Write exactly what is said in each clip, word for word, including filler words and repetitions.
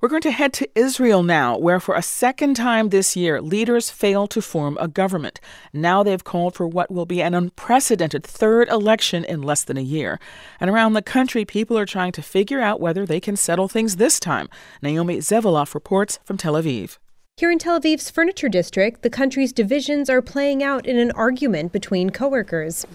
We're going to head to Israel now, where for a second time this year, leaders failed to form a government. Now they've called for what will be an unprecedented third election in less than a year. And around the country, people are trying to figure out whether they can settle things this time. Naomi Zeveloff reports from Tel Aviv. Here in Tel Aviv's furniture district, the country's divisions are playing out in an argument between co-workers.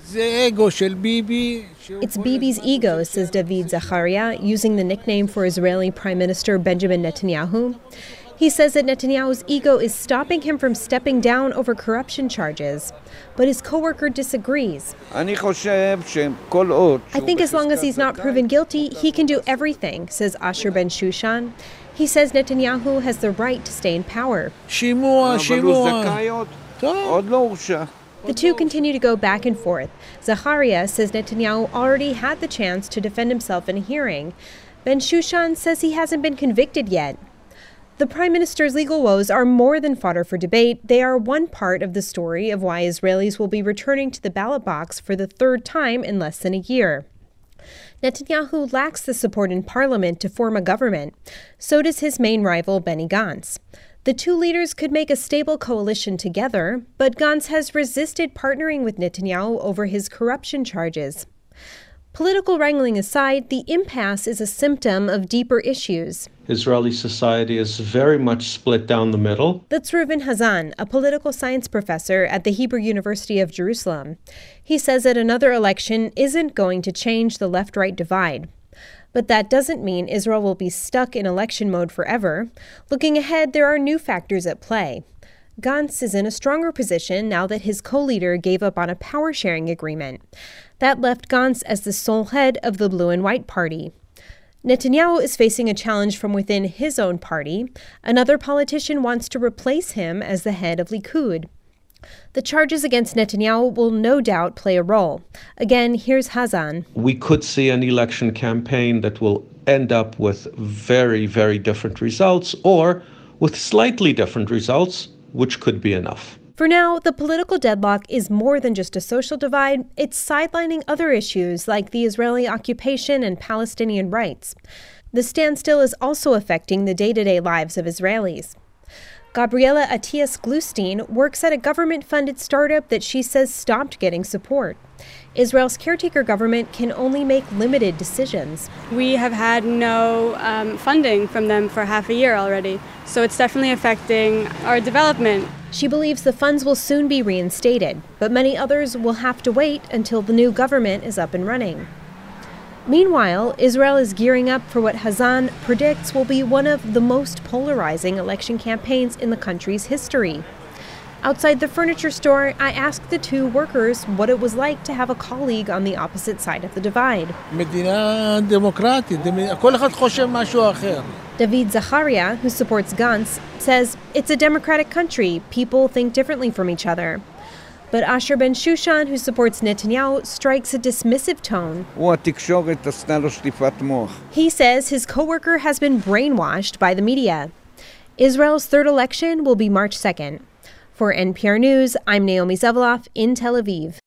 It's Bibi's ego, says David Zacharia, using the nickname for Israeli Prime Minister Benjamin Netanyahu. He says that Netanyahu's ego is stopping him from stepping down over corruption charges. But his co-worker disagrees. I think as long as he's not proven guilty, he can do everything, says Asher Ben Shushan. He says Netanyahu has the right to stay in power. The two continue to go back and forth. Zacharia says Netanyahu already had the chance to defend himself in a hearing. Ben Shushan says he hasn't been convicted yet. The Prime Minister's legal woes are more than fodder for debate. They are one part of the story of why Israelis will be returning to the ballot box for the third time in less than a year. Netanyahu lacks the support in parliament to form a government. So does his main rival, Benny Gantz. The two leaders could make a stable coalition together, but Gantz has resisted partnering with Netanyahu over his corruption charges. Political wrangling aside, the impasse is a symptom of deeper issues. Israeli society is very much split down the middle. That's Reuven Hazan, a political science professor at the Hebrew University of Jerusalem. He says that another election isn't going to change the left-right divide. But that doesn't mean Israel will be stuck in election mode forever. Looking ahead, there are new factors at play. Gantz is in a stronger position now that his co-leader gave up on a power-sharing agreement. That left Gantz as the sole head of the Blue and White Party. Netanyahu is facing a challenge from within his own party. Another politician wants to replace him as the head of Likud. The charges against Netanyahu will no doubt play a role. Again, here's Hazan. We could see an election campaign that will end up with very, very different results, or with slightly different results, which could be enough. For now, the political deadlock is more than just a social divide. It's sidelining other issues like the Israeli occupation and Palestinian rights. The standstill is also affecting the day-to-day lives of Israelis. Gabriela Atias-Glustein works at a government-funded startup that she says stopped getting support. Israel's caretaker government can only make limited decisions. We have had no um, funding from them for half a year already, so it's definitely affecting our development. She believes the funds will soon be reinstated, but many others will have to wait until the new government is up and running. Meanwhile, Israel is gearing up for what Hazan predicts will be one of the most polarizing election campaigns in the country's history. Outside the furniture store, I asked the two workers what it was like to have a colleague on the opposite side of the divide. David Zacharia, who supports Gantz, says it's a democratic country. People think differently from each other. But Asher Ben Shushan, who supports Netanyahu, strikes a dismissive tone. He says his co-worker has been brainwashed by the media. Israel's third election will be March second. For N P R News, I'm Naomi Zeveloff in Tel Aviv.